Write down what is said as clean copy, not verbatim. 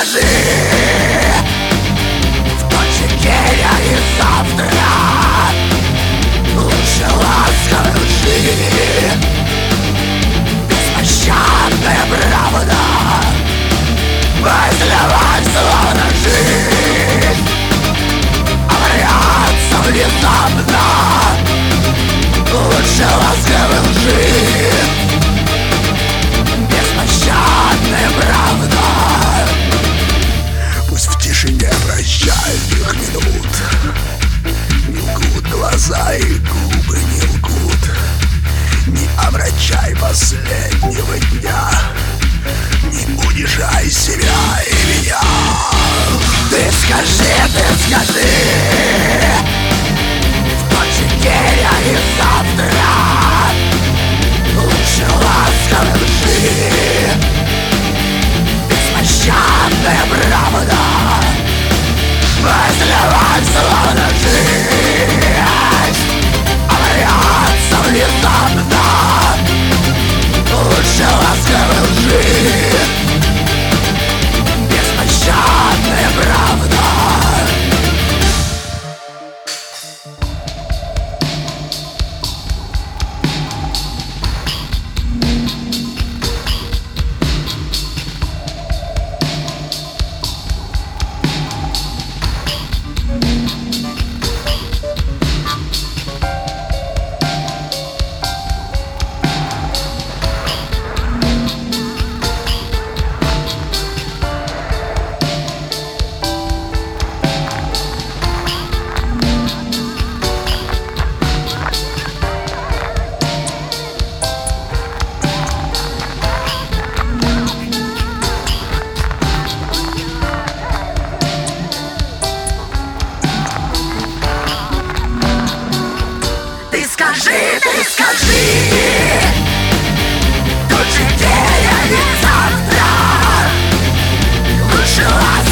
скажи, в точке я и завтра лучше ласковой лжи. Беспощадная правда изливать словно жизнь, обряться внезапно лучше ласковой лжи. Беспощадная правда. Пусть в тишине прощальных минут не лгут глаза и губы не лгут. Не омрачай последнего дня, не унижай себя и меня. Ты скажи, в точке я и завтра лучше ласковой лжи. Беспощадная правда изливать словно жизнь, обряться внезапно лучше ласковой лжи. Беспощадная правда. Ты скажи, точке я и завтра лучше вас